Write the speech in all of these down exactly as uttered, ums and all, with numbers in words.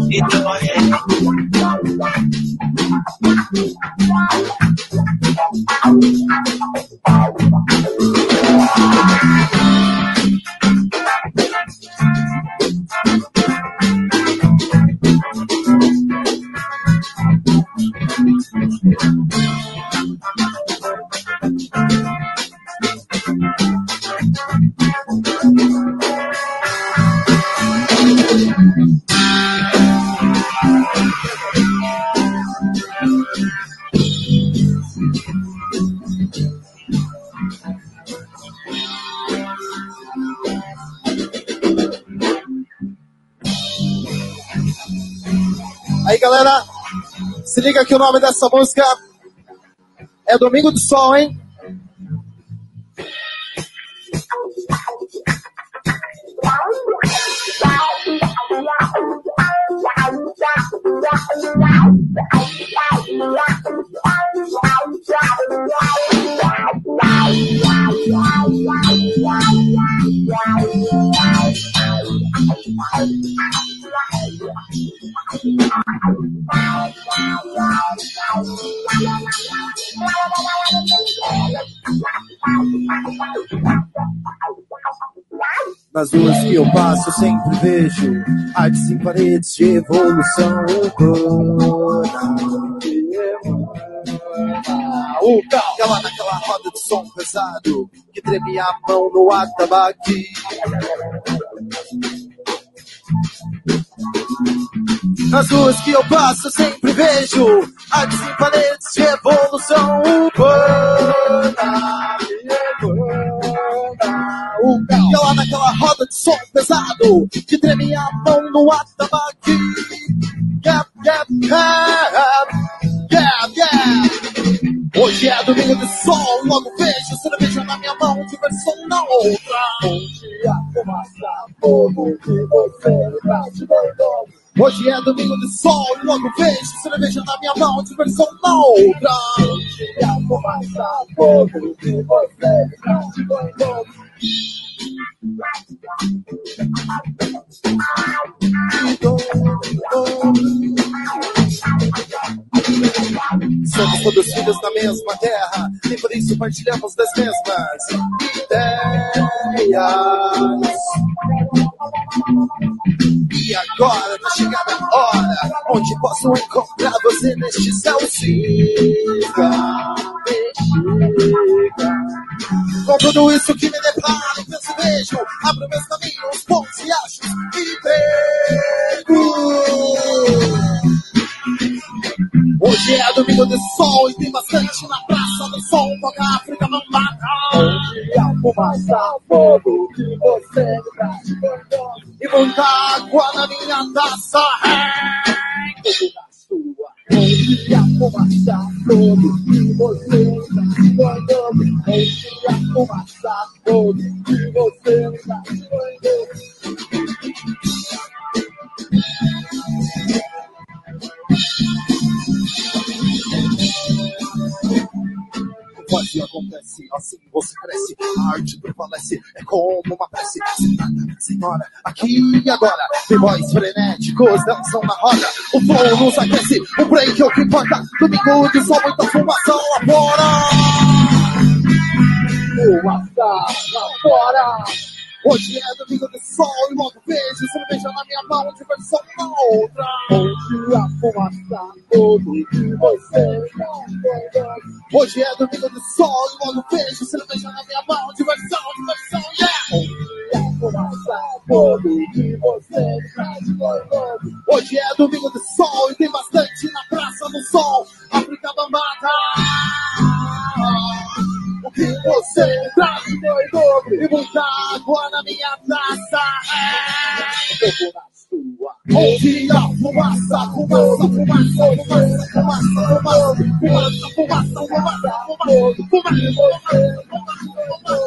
Aí, galera, se liga que o nome dessa música é Domingo do Sol, hein? Nas ruas que eu passo sempre vejo artes em paredes de evolução urbana. O ela naquela roda de som pesado que treme a mão no atabaque. Nas ruas que eu passo sempre vejo artes em paredes de evolução urbana. E ela naquela roda de som pesado que treme a mão no atabaque. Yeah, yeah, yeah, yeah, yeah. Hoje é domingo de sol, logo vejo cerveja na minha mão, diversão na outra. Onde a fumaça, fogo que você bate doido. Hoje é domingo de sol, logo vejo cerveja na minha mão, diversão na outra. Onde a fumaça, fogo que você bate doido. Somos todos filhos da mesma terra e por isso partilhamos das mesmas ideias. E agora tá chegada a hora onde posso encontrar você neste céu cinza. Com tudo isso que me deparo, penso e vejo, abro meus caminhos, pontos e achos e pego. Hoje é domingo de sol e tem bastante na praça do sol, toca a África Bambata. Onde a fumaça, fogo que você me traz. E muita água na minha taça, tudo na sua. Onde a fumaça, fogo que você me traz. Onde a fumaça, fogo que você me traz. Quase acontece, assim você cresce, a arte prevalece, é como uma prece. Sentada, senhora, aqui e agora, b-boys frenéticos dançam na roda, o flow nos aquece, o break é o que importa, domingo de sol, muita fumaça lá fora. Fumaça lá fora. Hoje é domingo de sol e logo vejo cerveja na minha mão, diversão na outra. Onde a fumaça, tudo que você não entende. Hoje é domingo de sol e logo vejo cerveja na minha mão, diversão, diversão, yeah! Onde a fumaça, tudo que você não entende. Hoje é domingo de sol e tem bastante na praça do sol, África Bambata. O que você traz de doido e muita água na minha taça. Eu vou na sua. Onde a fumaça, fumaça, fumaça, fumaça, fumaça, fumaça, fumaça, fumaça, fumaça, fumaça.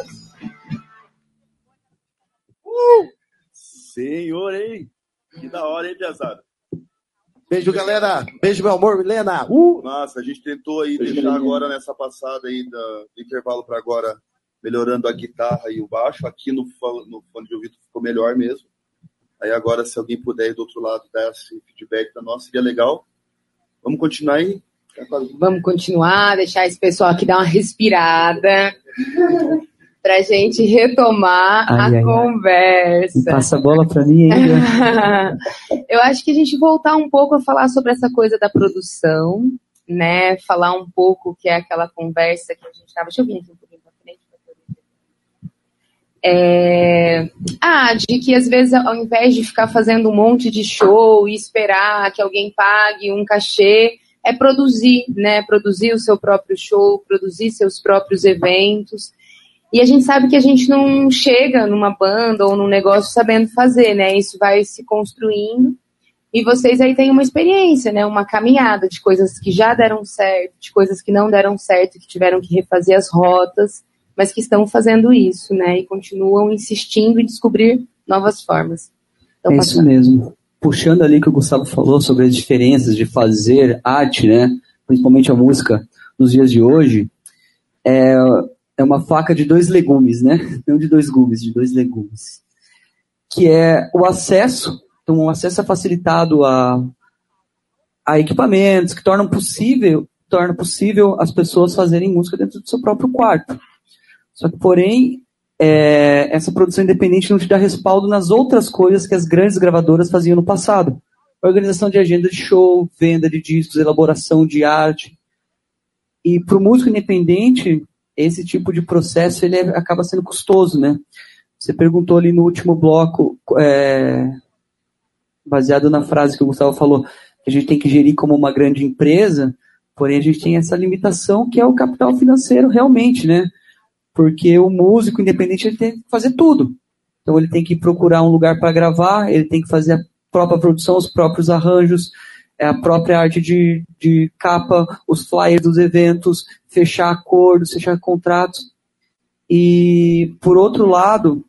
Uh! Senhor, hein? Que da hora, hein, piazada? Beijo, galera. Beijo, meu amor, Milena. Uh! Nossa, a gente tentou aí Beijo, deixar Milena. Agora nessa passada aí do intervalo para agora, melhorando a guitarra e o baixo. Aqui no, no fone de ouvido ficou melhor mesmo. Aí agora, se alguém puder ir do outro lado dar esse feedback para nós, seria legal. Vamos continuar aí? Vamos continuar, deixar esse pessoal aqui dar uma respirada para a gente retomar ai, a ai, conversa. Ai. Passa a bola para mim ainda. Eu acho que a gente voltar um pouco a falar sobre essa coisa da produção, né? Falar um pouco que é aquela conversa que a gente estava... Deixa eu vir aqui um pouquinho para frente. É... Ah, de que às vezes ao invés de ficar fazendo um monte de show e esperar que alguém pague um cachê, é produzir, né? Produzir o seu próprio show, produzir seus próprios eventos. E a gente sabe que a gente não chega numa banda ou num negócio sabendo fazer, né? Isso vai se construindo. E vocês aí têm uma experiência, né? Uma caminhada de coisas que já deram certo, de coisas que não deram certo, que tiveram que refazer as rotas, mas que estão fazendo isso, né? E continuam insistindo em descobrir novas formas. Então, é isso mesmo. Puxando ali que o Gustavo falou sobre as diferenças de fazer arte, né? Principalmente a música nos dias de hoje, é, é uma faca de dois legumes, né? Não de dois gumes, de dois legumes. Que é o acesso, então o acesso é facilitado a, a equipamentos que tornam possível, torna possível as pessoas fazerem música dentro do seu próprio quarto. Só que, porém, é, essa produção independente não te dá respaldo nas outras coisas que as grandes gravadoras faziam no passado. Organização de agenda de show, venda de discos, elaboração de arte. E para o músico independente, esse tipo de processo ele é, acaba sendo custoso, né? Você perguntou ali no último bloco, é, baseado na frase que o Gustavo falou, que a gente tem que gerir como uma grande empresa, porém a gente tem essa limitação que é o capital financeiro realmente, né? Porque o músico independente ele tem que fazer tudo. Então ele tem que procurar um lugar para gravar, ele tem que fazer a própria produção, os próprios arranjos, a própria arte de, de capa, os flyers dos eventos, fechar acordos, fechar contratos. E, por outro lado,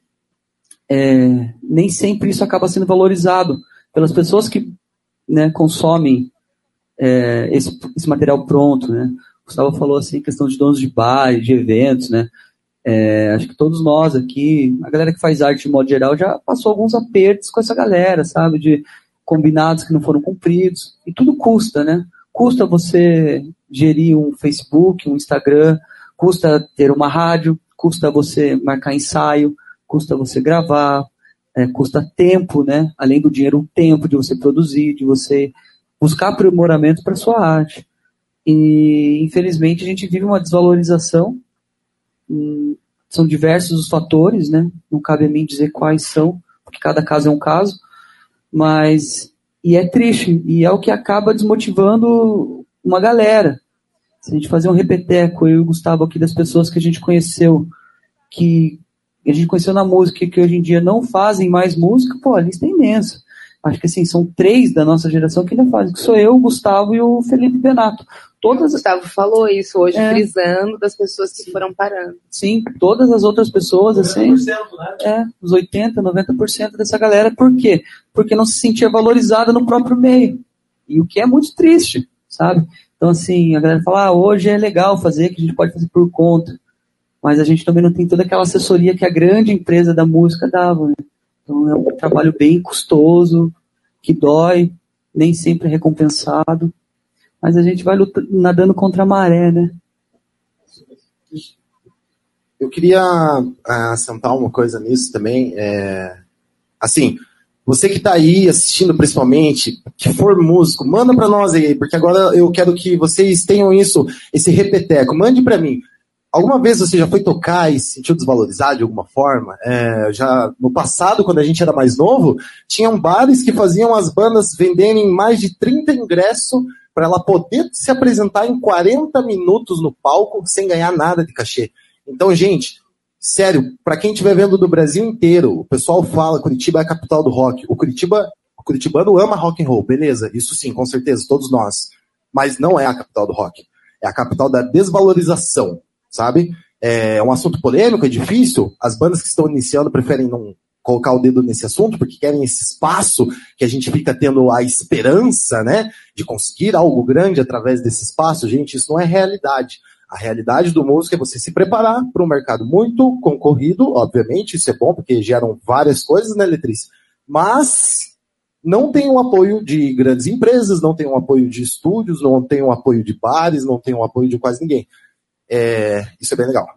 é, nem sempre isso acaba sendo valorizado pelas pessoas que, né, consomem é, esse, esse material pronto, né? O Gustavo falou assim, questão de donos de bar, de eventos, né? É, acho que todos nós aqui, a galera que faz arte de modo geral, já passou alguns apertos com essa galera, sabe? De combinados que não foram cumpridos. E tudo custa, né? Custa você gerir um Facebook, um Instagram, custa ter uma rádio, custa você marcar ensaio, custa você gravar, é, custa tempo, né? Além do dinheiro, o tempo de você produzir, de você buscar aprimoramento para sua arte. E, infelizmente, a gente vive uma desvalorização. Hum, são diversos os fatores, né? Não cabe a mim dizer quais são, porque cada caso é um caso. Mas, e é triste, e é o que acaba desmotivando uma galera. Se a gente fazer um repeteco, eu e o Gustavo aqui, das pessoas que a gente conheceu, que a gente conheceu na música, que hoje em dia não fazem mais música, pô, a lista é imensa. Acho que assim, são três da nossa geração que ainda fazem, que sou eu, o Gustavo e o Felipe Benato. Todas... O Gustavo falou isso hoje, é, frisando das pessoas que sim, foram parando. Sim, todas as outras pessoas, assim, noventa por cento, né? É, os oitenta por cento, noventa por cento dessa galera, por quê? Porque não se sentia valorizada no próprio meio. E o que é muito triste, sabe? Então, assim, a galera fala, ah, hoje é legal fazer, que a gente pode fazer por conta. Mas a gente também não tem toda aquela assessoria que a grande empresa da música dava, né? Então é um trabalho bem custoso, que dói, nem sempre é recompensado, mas a gente vai lutando, nadando contra a maré, né? Eu queria assentar uma coisa nisso também. É, assim, você que está aí assistindo principalmente, que for músico, manda para nós aí, porque agora eu quero que vocês tenham isso, esse repeteco. Mande para mim. Alguma vez você já foi tocar e se sentiu desvalorizado de alguma forma? É, já no passado, quando a gente era mais novo, tinham bares que faziam as bandas venderem mais de trinta ingressos para ela poder se apresentar em quarenta minutos no palco sem ganhar nada de cachê. Então, gente, sério, para quem estiver vendo do Brasil inteiro, o pessoal fala Curitiba é a capital do rock. O Curitiba, o curitibano ama rock and roll, beleza, isso sim, com certeza, todos nós. Mas não é a capital do rock. É a capital da desvalorização. Sabe? É um assunto polêmico, é difícil. As bandas que estão iniciando preferem não colocar o dedo nesse assunto, porque querem esse espaço que a gente fica tendo a esperança, né, de conseguir algo grande através desse espaço. Gente, isso não é realidade. A realidade do músico é você se preparar para um mercado muito concorrido, obviamente, isso é bom, porque geram várias coisas, né, Letriz? mas não tem o apoio de grandes empresas, não tem o apoio de estúdios, não tem o apoio de bares, não tem o apoio de quase ninguém. É, isso é bem legal.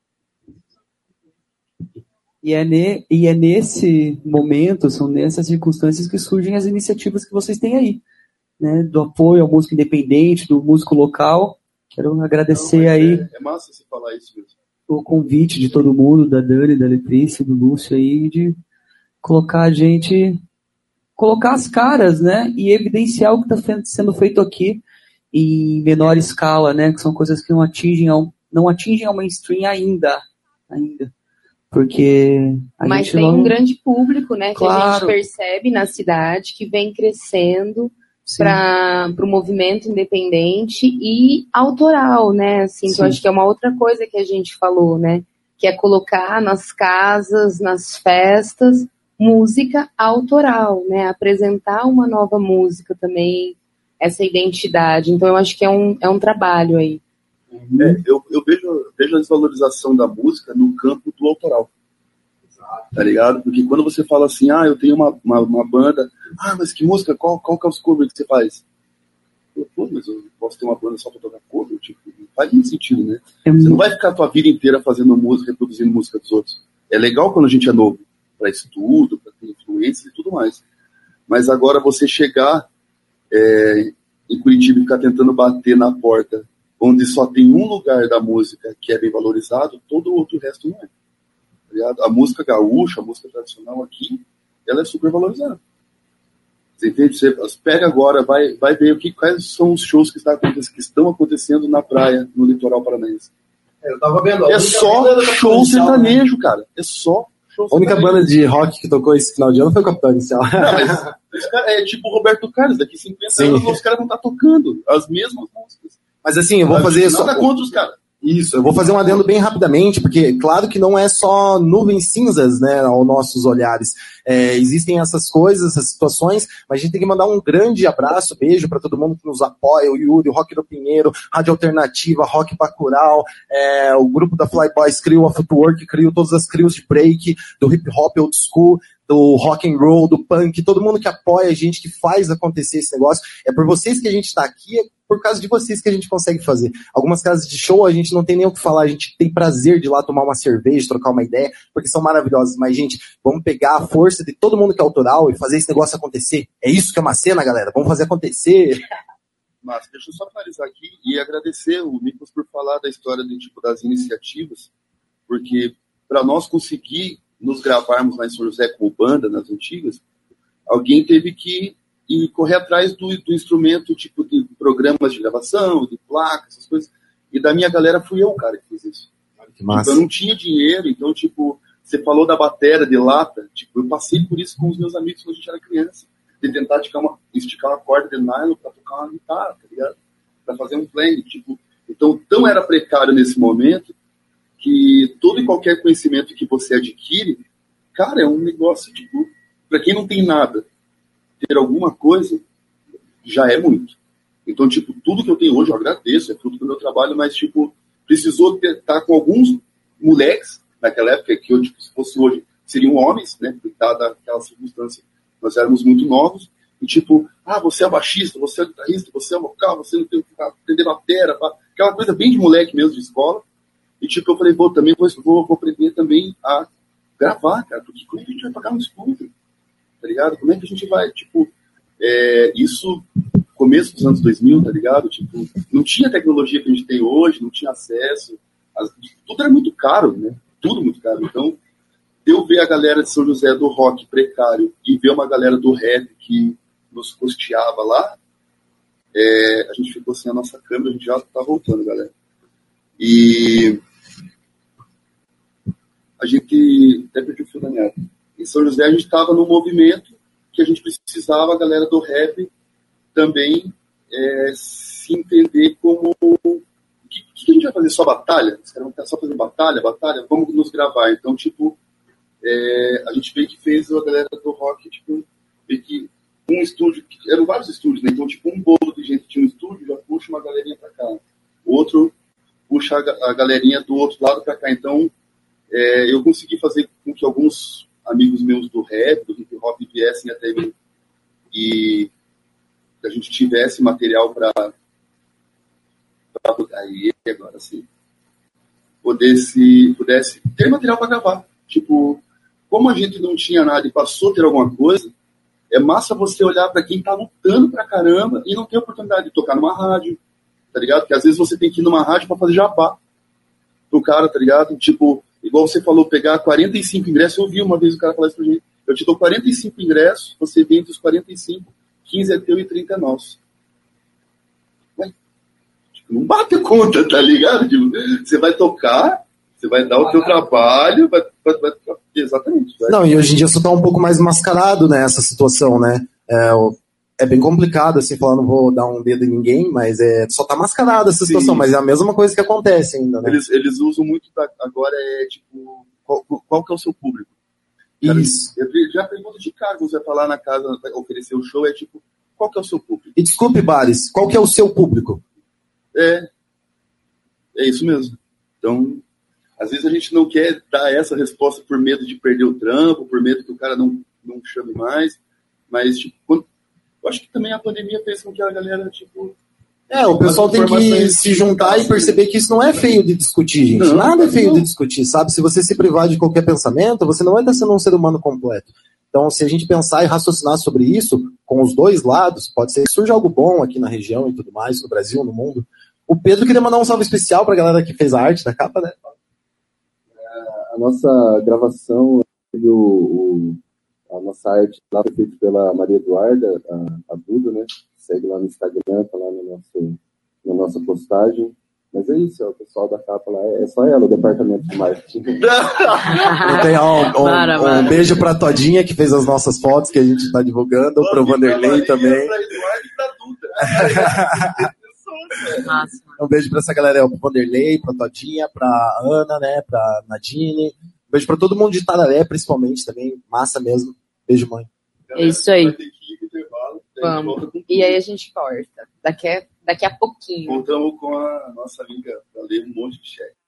E é, ne, e é nesse momento, são nessas circunstâncias que surgem as iniciativas que vocês têm aí, né? Do apoio ao músico independente, do músico local. Quero agradecer. Não, aí é, é massa você falar isso mesmo. O convite de todo mundo, da Dani, da Letícia, do Lúcio aí, de colocar a gente, colocar as caras, né? E evidenciar o que está sendo feito aqui em menor escala, né? Que são coisas que não atingem ao, não atingem ao mainstream ainda. ainda. Porque a Mas gente tem não... um grande público, né, claro. que a gente percebe na cidade, que vem crescendo para o movimento independente e autoral, né? Assim, que eu acho que é uma outra coisa que a gente falou, né? Que é colocar nas casas, nas festas, música autoral, né? Apresentar uma nova música também, essa identidade. Então eu acho que é um, é um trabalho aí. É, eu, eu vejo, vejo a desvalorização da música no campo do autoral. Tá ligado? Porque quando você fala assim, ah, eu tenho uma, uma, uma banda, ah, mas que música, qual, qual que é os covers que você faz? Eu, Pô, mas eu posso ter uma banda só pra tocar cover? Tipo, não faz muito sentido, né? É você não vai ficar a tua vida inteira fazendo música, reproduzindo música dos outros. É legal quando a gente é novo, pra estudo, pra ter influência e tudo mais. Mas agora você chegar é, em Curitiba e ficar tentando bater na porta onde só tem um lugar da música que é bem valorizado, todo o outro resto não é. A música gaúcha, a música tradicional aqui, ela é super valorizada. Você entende? Você pega agora, vai, vai ver o que, quais são os shows que, está, que estão acontecendo na praia, no litoral paranaense. Eu tava vendo. É só show sertanejo, cara. É só show sertanejo. A única banda de rock que tocou esse final de ano foi o Capitão Inicial. Não, mas é tipo o Roberto Carlos, daqui cinquenta Sim. anos os caras vão estar tocando as mesmas músicas. Mas assim, eu vou fazer isso. Nada contra os caras. Isso, eu vou fazer um adendo bem rapidamente, porque claro que não é só nuvens cinzas, né, aos nossos olhares. É, existem essas coisas, essas situações, mas a gente tem que mandar um grande abraço, beijo para todo mundo que nos apoia, o Yuri, o Rock do Pinheiro, Rádio Alternativa, Rock Bacurau, é, o grupo da Flyboys Crew, a Footwork Crew, todas as crews de break, do hip hop old school, do rock and roll, do punk, todo mundo que apoia a gente, que faz acontecer esse negócio. É por vocês que a gente está aqui, é por causa de vocês que a gente consegue fazer. Algumas casas de show a gente não tem nem o que falar, a gente tem prazer de ir lá tomar uma cerveja, trocar uma ideia, porque são maravilhosas. Mas, gente, vamos pegar a força de todo mundo que é autoral e fazer esse negócio acontecer. É isso que é uma cena, galera. Vamos fazer acontecer. Mas deixa eu só finalizar aqui e agradecer o Nicolas por falar da história de, tipo, das iniciativas, porque para nós conseguir nos gravarmos lá em São José como banda, nas antigas, alguém teve que ir correr atrás do, do instrumento, tipo de programas de gravação, de placas, essas coisas. E da minha galera fui eu o cara que fez isso. Que massa. Tipo, eu não tinha dinheiro, então, tipo, você falou da bateria de lata, tipo, eu passei por isso com os meus amigos quando a gente era criança, de tentar esticar uma, esticar uma corda de nylon pra tocar uma guitarra, tá ligado? Pra fazer um playing, tipo. Então, tão era precário nesse momento, que todo e qualquer conhecimento que você adquire, cara, é um negócio, tipo, pra quem não tem nada, ter alguma coisa, já é muito. Então, tipo, tudo que eu tenho hoje, eu agradeço, é fruto do meu trabalho, mas, tipo, precisou estar com alguns moleques, naquela época, que eu, tipo, se fosse hoje, seriam homens, né, dada aquela circunstância. Nós éramos muito novos, e tipo, ah, você é baixista, você é guitarrista, você é vocal, você não tem que aprender bateria, aquela coisa bem de moleque mesmo, de escola. E tipo, eu falei, vou também vou, vou, vou aprender também a gravar, cara, porque como é que a gente vai pagar um estúdio? Tá ligado? Como é que a gente vai, tipo, é, isso, começo dos anos dois mil, tá ligado? Tipo, não tinha a tecnologia que a gente tem hoje, não tinha acesso, as, tudo era muito caro, né? Tudo muito caro. Então, eu ver a galera de São José do rock precário e ver uma galera do rap que nos custeava lá, é, a gente ficou sem a nossa câmera, a gente já tá voltando, galera. E a gente até perdi o fio da meada. Em São José a gente estava num movimento que a gente precisava, a galera do rap também é, se entender como o que, que a gente vai fazer? Só batalha? Os caras vão só fazer batalha, batalha? Vamos nos gravar. Então, tipo, é, a gente veio que fez a galera do rock, tipo, veio que um estúdio, eram vários estúdios, né? Então, tipo, um bolo de gente tinha um estúdio, já puxa uma galerinha pra cá. Outro puxa a galerinha do outro lado pra cá. Então, é, eu consegui fazer com que alguns amigos meus do rap, do hip hop, viessem até mim e que a gente tivesse material para aí agora sim pudesse, pudesse ter material para gravar. Tipo, como a gente não tinha nada e passou a ter alguma coisa, é massa você olhar para quem tá lutando pra caramba e não tem oportunidade de tocar numa rádio, tá ligado? Porque às vezes você tem que ir numa rádio para fazer jabá pro cara, tá ligado? Tipo, igual você falou, pegar quarenta e cinco ingressos. Eu vi uma vez o cara falar isso pra gente. Eu te dou quarenta e cinco ingressos, você vende os quarenta e cinco, quinze é teu e trinta é nosso. Ué, tipo, não bate a conta, tá ligado? Tipo, você vai tocar, você vai dar o teu trabalho, vai, vai, vai exatamente. Vai. Não, e hoje em dia isso tá um pouco mais mascarado, né, essa situação, né? É, é bem complicado, assim, falar, não vou dar um dedo em ninguém, mas é, só tá mascarada essa situação, sim, mas é a mesma coisa que acontece ainda, né? Eles, eles usam muito, da, agora é, tipo, qual, qual que é o seu público? Cara, isso. Eu, já pergunto de cara, quando você vai falar na casa, vai oferecer o show, é tipo, qual que é o seu público? E desculpe, Bares, qual que é o seu público? É, é isso mesmo. Então, às vezes a gente não quer dar essa resposta por medo de perder o trampo, por medo que o cara não, não chame mais, mas, tipo, quando, eu acho que também a pandemia fez com que a galera, tipo... É, o pessoal tem que se juntar e perceber que isso não é feio de discutir, gente. Não, Nada é feio não. de discutir, sabe? Se você se privar de qualquer pensamento, você não vai estar sendo um ser humano completo. Então, se a gente pensar e raciocinar sobre isso, com os dois lados, pode ser que surja algo bom aqui na região e tudo mais, no Brasil, no mundo. O Pedro queria mandar um salve especial pra galera que fez a arte da capa, né? A nossa gravação, o, o, a nossa arte lá foi feita pela Maria Eduarda, a, a Duda, né? Segue lá no Instagram, tá lá no nosso, na nossa postagem. Mas é isso, ó, o pessoal da capa lá, é, é só ela, o departamento de marketing. Então, um, um, Mara, um Mara. beijo pra Todinha, que fez as nossas fotos, que a gente tá divulgando, Pô, pro Vanderlei pra também. Maria, Pra Eduardo e pra Duda. Massa. Um beijo pra essa galera, pro Vanderlei, pra Todinha, pra Ana, né, pra Nadine. Um beijo pra todo mundo de Tararé, principalmente, também. Massa mesmo. Beijo, mãe. É isso aí. Vai ter que ir pro intervalo, daí a gente volta Vamos. com E aí a gente corta. Daqui a, daqui a pouquinho. Voltamos com a nossa amiga, ela lê um monte de cheque.